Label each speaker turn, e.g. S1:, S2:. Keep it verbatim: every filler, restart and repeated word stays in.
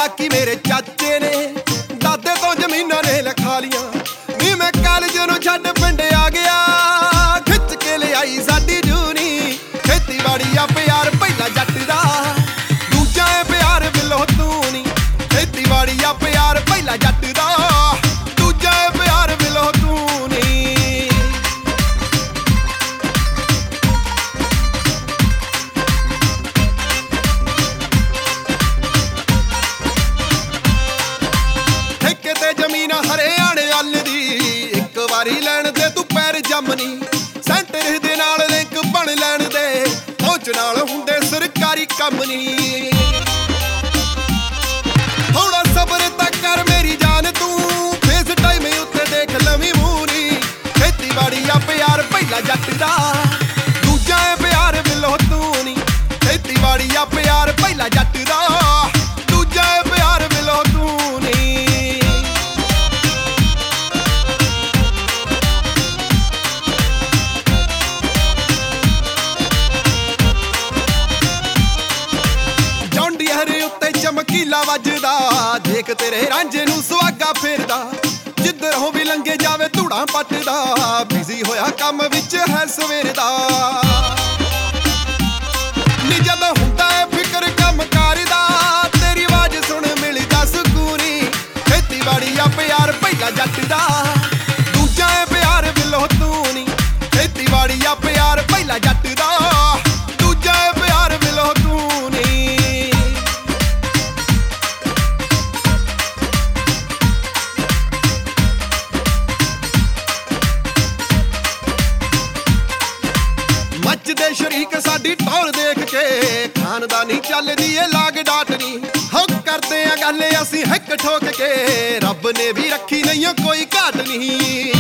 S1: ਚਲਾਕੀ ਮੇਰੇ ਚਾਚੇ ਨੇ, ਦਾਦੇ ਤੋਂ ਜ਼ਮੀਨਾਂ ਨੇ ਲਿਖਾ ਲੀਆਂ ਨੀ। ਮੈਂ ਕਾਲਜ ਨੂੰ ਛੱਡ ਪਿੰਡ ਆ ਗਿਆ, ਖਿੱਚ ਕੇ ਲਿਆਈ ਸਾਡੀ ਜੂਨੀ। ਖੇਤੀਬਾੜੀ ਆ ਪਿਆਰ ਪਹਿਲਾ ਜੱਟ ਦਾ, ਦੂਜਾ ਏ ਪਿਆਰ ਬਿੱਲੋ ਤੂੰ ਨੀ। ਖੇਤੀਬਾੜੀ ਆ ਪਿਆਰ ਪਹਿਲਾ ਜੱਟ ਦਾ, ਦੂਜਾ ਏ ਪਿਆਰ ਬਿੱਲੋ ਤੂੰ ਨੀ। ਠੇਕੇ ਤੇ ਜ਼ਮੀਨ ਹਰਿਆਣੇ ਵੱਲ ਦੀ, ਇੱਕ ਵਾਰੀ ਲੈਣ ਦੇ ਤੂੰ ਪੈਰ ਜੰਮਨੀ। ਸੈਂਟਰ ਦੇ ਨਾਲ ਲਿੰਕ ਬਣ ਲੈਣ ਦੇ, ਪਹੁੰਚ ਨਾਲ ਹੁੰਦੇ ਸਰਕਾਰੀ ਕੰਮ ਨੀ। ਥੋੜਾ ਸਬਰ ਤਾਂ ਕਰ ਮੇਰੀ ਜਾਨ ਤੂੰ, ਫੇਸ ਟਾਈਮ ਉੱਤੇ ਦੇਖ ਲਵੀਂ ਮੂੰਹ ਨੀ। ਖੇਤੀਬਾੜੀ ਆ ਪਿਆਰ ਪਹਿਲਾ ਜੱਟ ਦਾ, ਦੂਜਾ ਏ ਪਿਆਰ ਬਿੱਲੋ ਤੂੰ ਨੀ। ਖੇਤੀਬਾੜੀ ਆ ਪਿਆਰ ਪਹਿਲਾ ਜੱਟ ਦਾ, ਦੂਜਾ ਏ ਪਿਆਰ ਬਿੱਲੋ ਤੂੰ ਨੀ। ਜੌਂਡੀਅਰ ਉੱਤੇ ਚਮਕੀਲਾ ਵੱਜਦਾ, ਦੇਖ ਤੇਰੇ ਰਾਂਝੇ ਨੂੰ ਸੁਹਾਗਾ ਫੇਰਦਾ। ਜਿੱਧਰੋਂ ਵੀ ਲੰਘੇ ਜਾਵੇ ਧੂੜਾਂ ਪੱਟਦਾ, ਬਿਜ਼ੀ ਹੋਇਆ ਕੰਮ ਵਿੱਚ ਹੈ ਸਵੇਰ ਦਾ। ਨੀ ਜਦੋਂ ਹੁੰਦਾ ਏ ਫਿਕਰ ਕੰਮ ਕਰਦਾ, ਤੇਰੀ ਆਵਾਜ਼ ਸੁਣ ਮਿਲਦਾ ਸਕੂਨੀ। ਖੇਤੀਬਾੜੀ ਆ ਪਿਆਰ ਪਹਿਲਾ ਜੱਟ ਦਾ, ਦੂਜਾ ਏ ਪਿਆਰ ਬਿੱਲੋ ਤੂੰ ਨੀ। ਖੇਤੀਬਾੜੀ ਆ ਪਿਆਰ ਪਹਿਲਾ ਜੱਟ ਦਾ, ਦੂਜਾ ਏ ਪਿਆਰ ਬਿੱਲੋ ਤੂੰ ਨੀ। ਮੱਚਦੇ ਸ਼ਰੀਕ ਸਾਡੀ ਟੌਰ ਦੇਖ ਕੇ, ਖਾਨਦਾਨੀ ਚੱਲਦੀ ਏ ਲਾਗ ਡਾਟ ਨੀ। ਹੋ ਕਰਦੇ ਆ ਗੱਲ ਅਸੀਂ ਹਿੱਕ ਠੋਕ ਕੇ, ਰੱਬ ਨੇ ਵੀ ਰੱਖੀ ਨਹੀਂ ਕੋਈ ਘਾਟ ਨਹੀਂ।